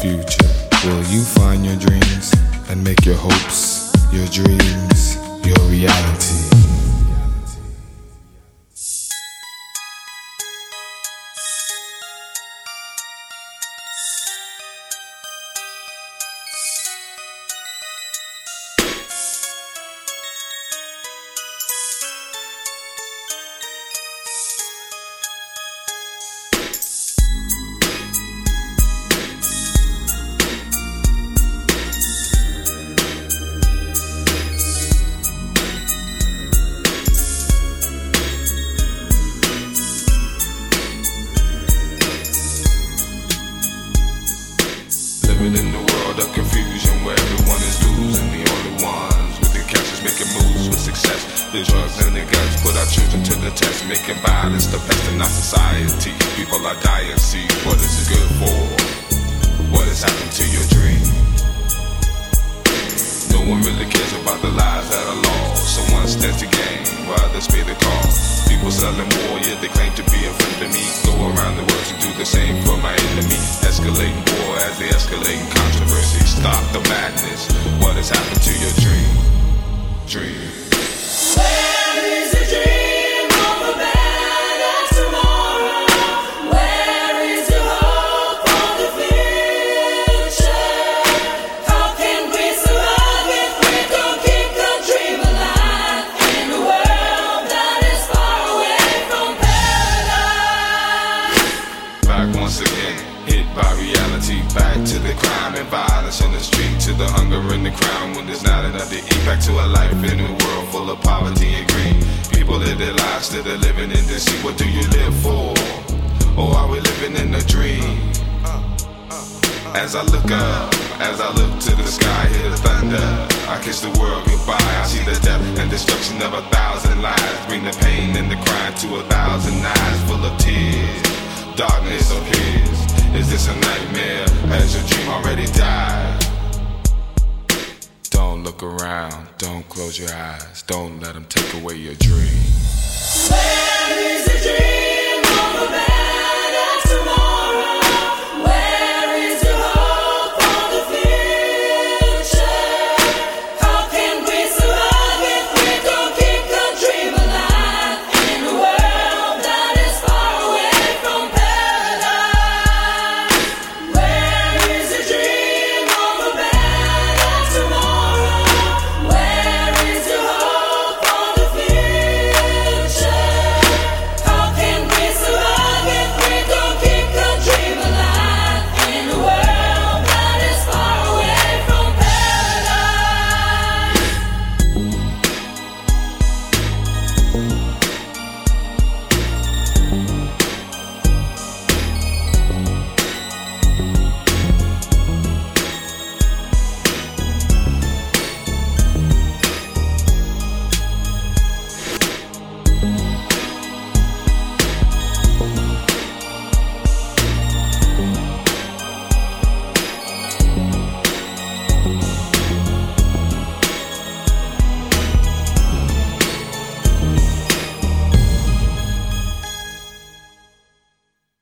future. Will you find your dreams and make your hopes, your dreams, your reality? Living in the world of confusion where everyone is losing. The only ones with the cash is making moves with success. The drugs and the guns put our children to the test, making violence the best in our society. People are dying, see what this is good for. What has happened to your dream? No one really cares about the lives that are lost. Someone stands to gain while others pay the cost. People selling war, yeah, they claim to be in front of me. Go around the world to do the same for my enemy. Escalating war as they escalating controversy. Stop the madness. What has happened to your dream? Dream. Where is the dream of a better tomorrow? Where is the hope for the future? How can we survive if we don't keep the dream alive in a world that is far away from paradise? Back once again, hit by reality. Back to the crime and violence on the street, to the hunger and the crime when there's not enough to eat. Back to a life in a world full of poverty and greed. People live their lives till they're living in deceit. What do you live for? Or are we living in a dream? As I look up, as I look to the sky, hear the thunder, I kiss the world goodbye. I see the death and destruction of 1,000 lives. Bring the pain and the crying to 1,000 eyes full of tears. Darkness appears. Is this a nightmare? Has your dream already died? Don't look around, don't close your eyes. Don't let them take away your dream. Where is the dream of a better tomorrow?